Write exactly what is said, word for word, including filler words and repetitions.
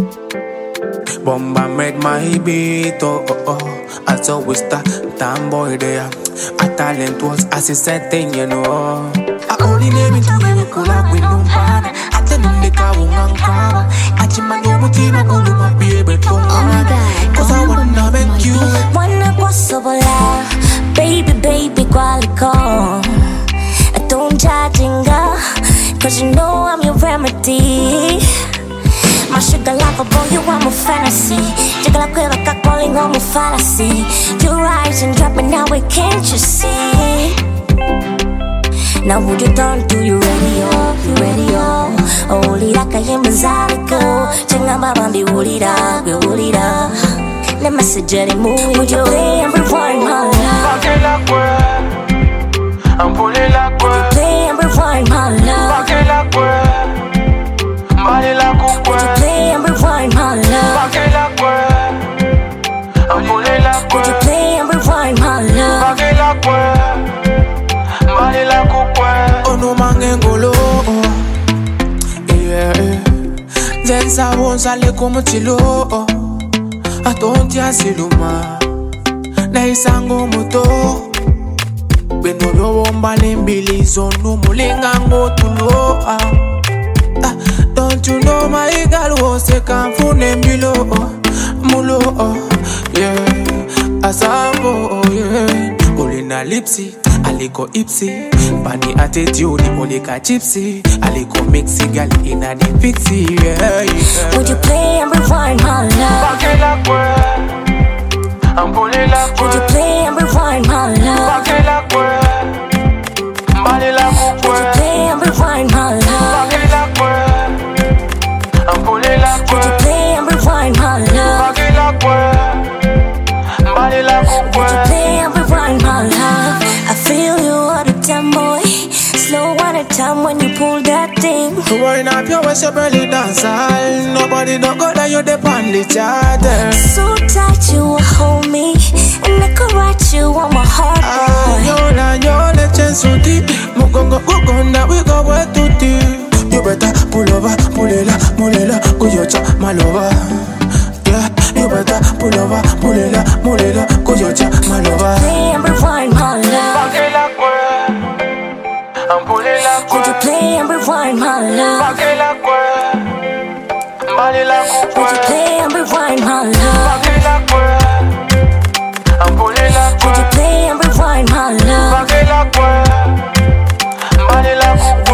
Bomba made my beat, oh, oh, oh. As always, that damn boy there. A talent was as he said thing, you know. I only name it to you, pull up with no pan. I tell them the car won't uncover. I just man no motive, I'm gonna be able to. Oh my God, cause I wanna make you. Wanna possible, baby, baby, qualico. Don't judge, cause you know I'm your remedy. My sugar lover boy, you are my fantasy. Jiggle up, quiver, cock calling on my fallacy. You rise and drop me now, it can't you see? Now who you turn to, you radio, you radio. Holy like I am a Zalico. Changa bambi, woolly da, we woolly da. Let me say, Jerry, move. Would you play and rewind my love? I'm pulling like Would you play and rewind my love? Would you play and rewind my love? Would you play and rewind my love? Oh no mangengolo, yeah. Zenza wonza le como chilo, atontia siluma, na isango moto. Beno yo bomba lembili zonu mulinga ngotulo. Don't you know my girl was a kamfune milo, mulo, yeah. Asambo, yeah. Olina lipsy, aliko ipsy. Bani attitude, olika gypsy. Aliko mixy, gal ina di pixie, yeah, yeah. Would you play and rewind my love? Would you play and rewind my love? Would you play and rewind my love? Would you play and rewind my love? Would you play and rewind my love? I feel you all the time, boy. Slow one at a time when you pull that thing. To wind up your waist, your belly dance. Nobody don't go that you depend each other. So tight you will hold me, and I could write you on my heart, boy. Yola, yola, chance so deep. Mugongo, mugonda, we go where to deep. You better pull over, pull it up, pull it up, go your chop, my lover. Yeah, you better pull over, pull it up, pull it up, go your chop, my lover. Play and rewind my love. Would you play and rewind my love? Would you play and rewind my love? Would you play and rewind my love?